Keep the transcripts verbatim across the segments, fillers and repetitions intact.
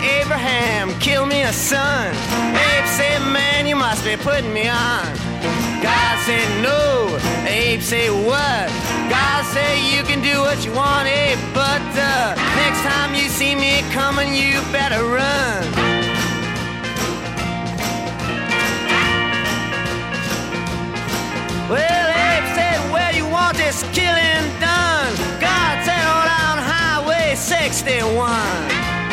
Abraham, kill me a son. Abe said, man, you must be putting me on. God said, no. Abe said, what? God said, you can do what you want, Abe, but uh, next time you see me coming, you better run. Well, Abe said, where you want this killing done? God said, oh, down Highway sixty-one.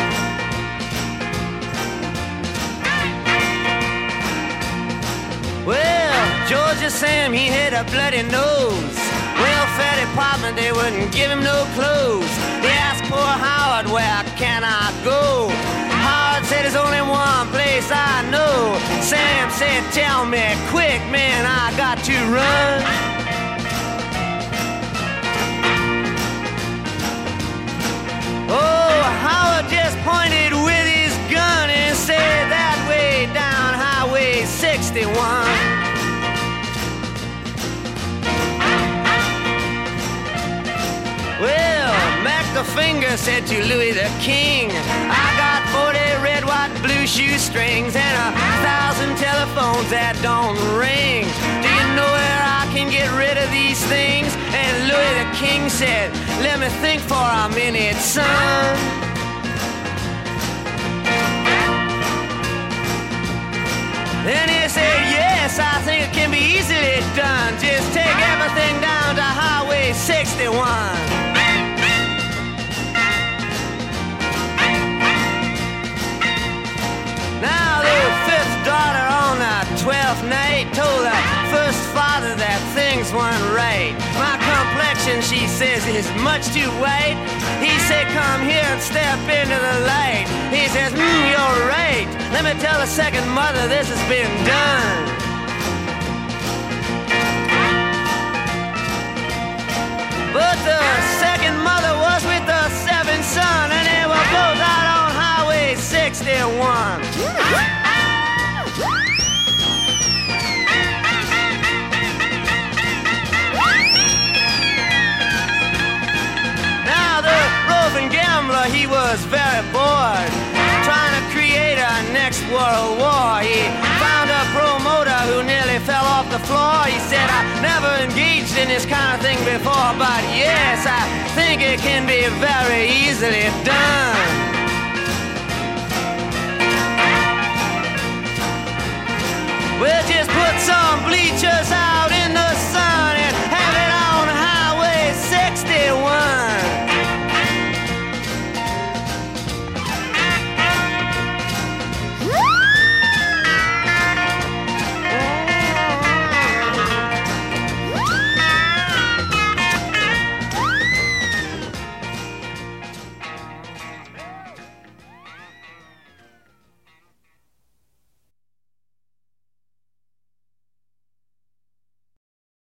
Well, Georgia Sam, he had a bloody nose. Welfare department, they wouldn't give him no clothes. They asked poor Howard, where can I go? Howard said, there's only one place I know. Sam said, tell me quick, man, I got to run. Oh, Howard just pointed with his gun and said, that way down Highway sixty-one. Well, Mac the Finger said to Louis the King, I got forty red, white, blue shoestrings and a thousand telephones that don't ring. Do you know where I can get rid of these things? And Louis the King said, let me think for a minute, son. Then he said, yes, I think it can be easily done. Just take everything down to Highway sixty-one. Now the fifth daughter on the twelfth night told the first father that things weren't right. My complexion, she says, is much too white. He said, come here and step into the light. He says, mm, you're right. Let me tell the second mother this has been done. But the second mother was with the seventh son, and they were both out on Highway sixty-one. Now the roving gambler, he was very bored, trying to create a next world war. He found a promoter who nearly fell off the floor. He said, I never engaged in this kind of thing before, but yes, I think it can be very easily done. We'll just put some bleachers